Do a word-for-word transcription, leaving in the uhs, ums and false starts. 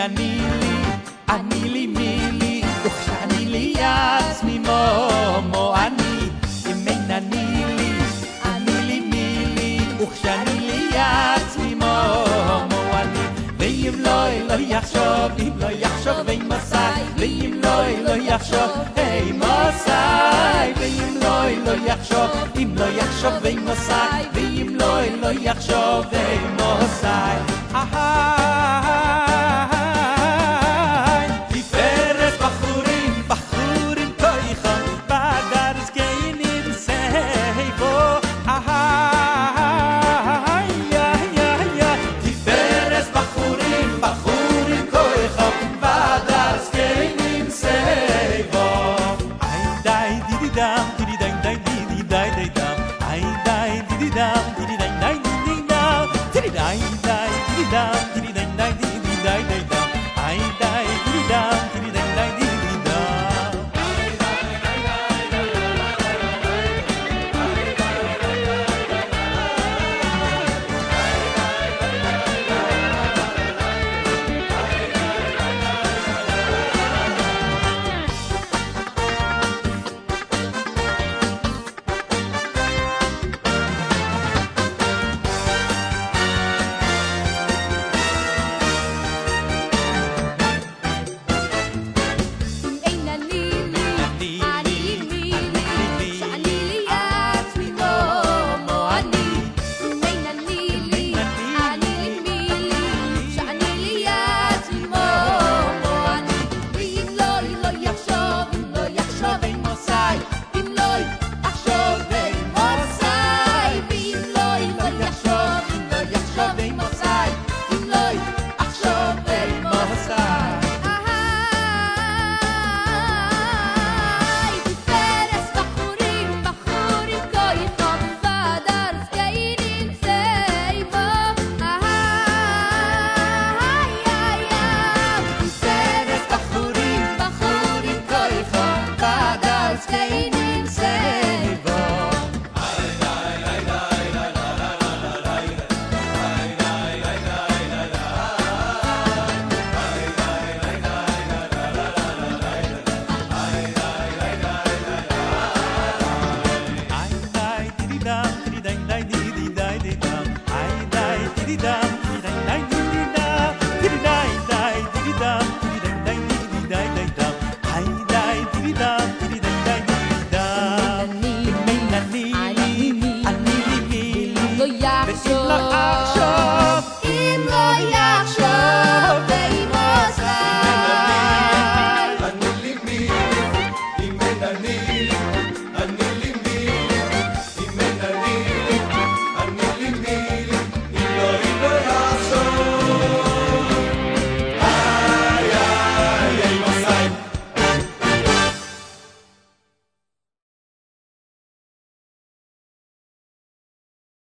אני לי, אני לי מילי, וכשאני לי עצמי מומו אני, אם אין אני לי, אני לי מילי, וכשאני לי עצמי מומו אני, ואם לא לא יחשוב, אם לא יחשוב ואם מסי, ואם לא לא יחשוב, היי מסי, ואם לא לא יחשוב, אם לא יחשוב ואם מסי, ואם לא לא יחשוב היי מסי, תפארת בחורים, בחורים כויכם, בדרס גיינים סייבו, תפארת בחורים, בחורים כויכם, בדרס גיינים סייבו, איי די דידי דם, דידי די די דידי די די דם, איי די דידי דם, דידי די די דידי דם, דידי די די דידי דם, דידי די די דידי די די דם, איי די דידי דם, דידי די די דידי דם. לא יחשוב